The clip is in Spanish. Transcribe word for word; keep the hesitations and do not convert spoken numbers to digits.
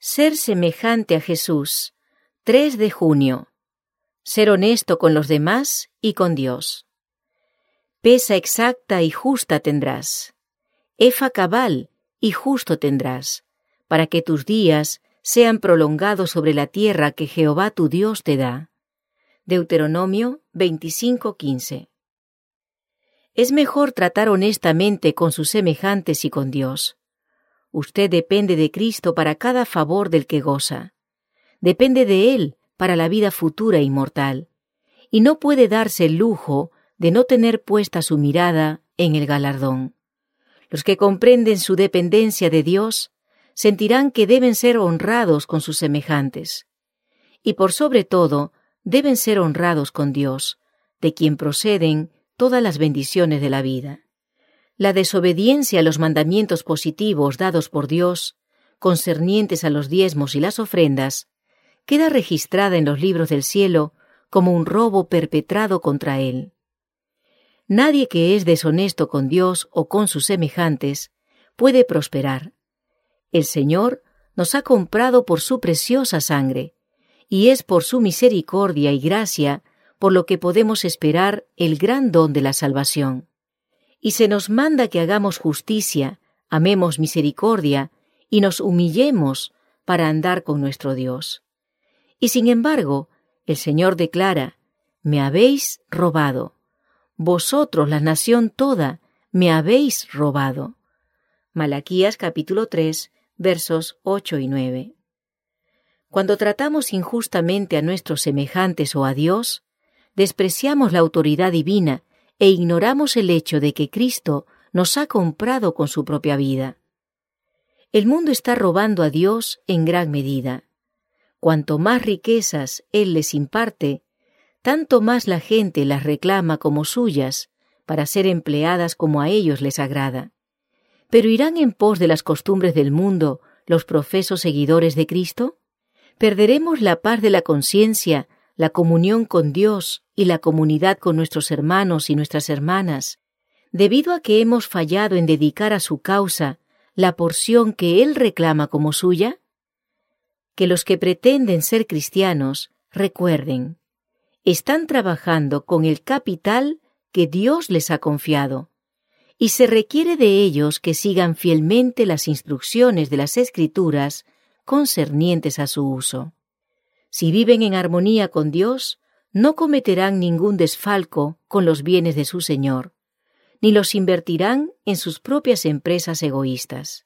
Ser semejante a Jesús. tres de junio. Ser honesto con los demás y con Dios. Pesa exacta y justa tendrás. Efa cabal y justo tendrás, para que tus días sean prolongados sobre la tierra que Jehová tu Dios te da. Deuteronomio veinticinco quince. Es mejor tratar honestamente con sus semejantes y con Dios. Usted depende de Cristo para cada favor del que goza. Depende de Él para la vida futura e inmortal, y no puede darse el lujo de no tener puesta su mirada en el galardón. Los que comprenden su dependencia de Dios sentirán que deben ser honrados con sus semejantes, y por sobre todo deben ser honrados con Dios, de quien proceden todas las bendiciones de la vida. La desobediencia a los mandamientos positivos dados por Dios, concernientes a los diezmos y las ofrendas, queda registrada en los libros del cielo como un robo perpetrado contra Él. Nadie que es deshonesto con Dios o con sus semejantes puede prosperar. El Señor nos ha comprado por su preciosa sangre, y es por su misericordia y gracia por lo que podemos esperar el gran don de la salvación. Y se nos manda que hagamos justicia, amemos misericordia y nos humillemos para andar con nuestro Dios. Y sin embargo, el Señor declara: «Me habéis robado. Vosotros, la nación toda, me habéis robado». Malaquías capítulo tres, versos ocho y nueve. Cuando tratamos injustamente a nuestros semejantes o a Dios, despreciamos la autoridad divina e ignoramos el hecho de que Cristo nos ha comprado con su propia vida. El mundo está robando a Dios en gran medida. Cuanto más riquezas Él les imparte, tanto más la gente las reclama como suyas para ser empleadas como a ellos les agrada. ¿Pero irán en pos de las costumbres del mundo los profesos seguidores de Cristo? ¿Perderemos la paz de la conciencia, la comunión con Dios y la comunidad con nuestros hermanos y nuestras hermanas, debido a que hemos fallado en dedicar a su causa la porción que Él reclama como suya? Que los que pretenden ser cristianos recuerden, están trabajando con el capital que Dios les ha confiado, y se requiere de ellos que sigan fielmente las instrucciones de las Escrituras concernientes a su uso. Si viven en armonía con Dios, no cometerán ningún desfalco con los bienes de su Señor, ni los invertirán en sus propias empresas egoístas.